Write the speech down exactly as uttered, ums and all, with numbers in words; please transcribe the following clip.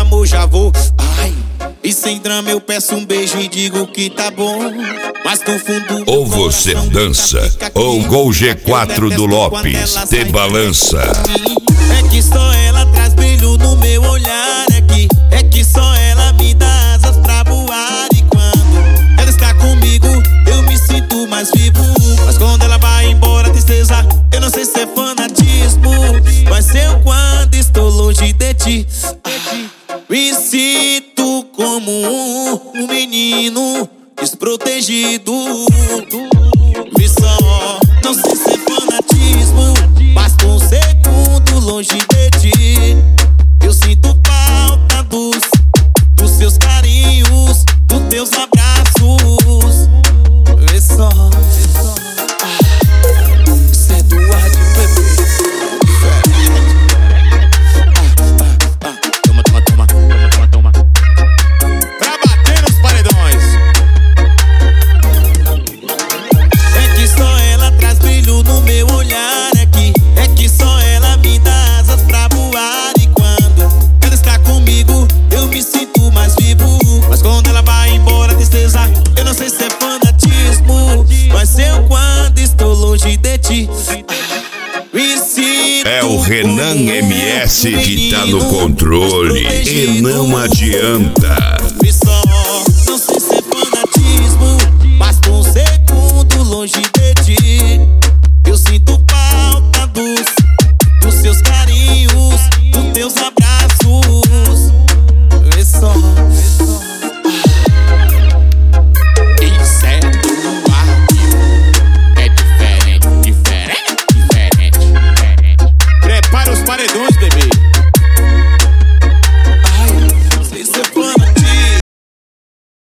amor, já vou. Ai, e sem drama eu peço um beijo e digo que tá bom. Mas no fundo ou você dança, ou Gol G quatro do Lopes te balança. É que só ela traz brilho no meu olhar. É que, é que só ela me dá asas pra voar. E quando ela está comigo, eu me sinto mais vivo. Mas quando ela vai embora, tristeza, eu não sei se é fanatismo. Mas eu quando estou longe de ti, me sinto como um menino desprotegido. Me só, não sei se é fanatismo. Basta um segundo longe de ti, eu sinto falta dos, dos seus carinhos, dos teus abraços. Vê só, isso é do Adi, bebê. Ah, ah, ah, toma, toma, toma, toma, toma, toma. Pra bater nos paredões. É que só ela traz brilho no meu olhar. É que, é que só ela me dá asas pra voar. E quando ela está comigo, eu me sinto mais vivo. Mas quando ela vai embora, tristeza, eu não sei se é fanatismo. Mas eu quando estou longe de ti, me sinto É o Renan M S que tá no controle e não adianta. Me só, não sei se é fanatismo. Basta um segundo longe de ti, eu sinto falta dos, dos seus carinhos, dos teus abraços.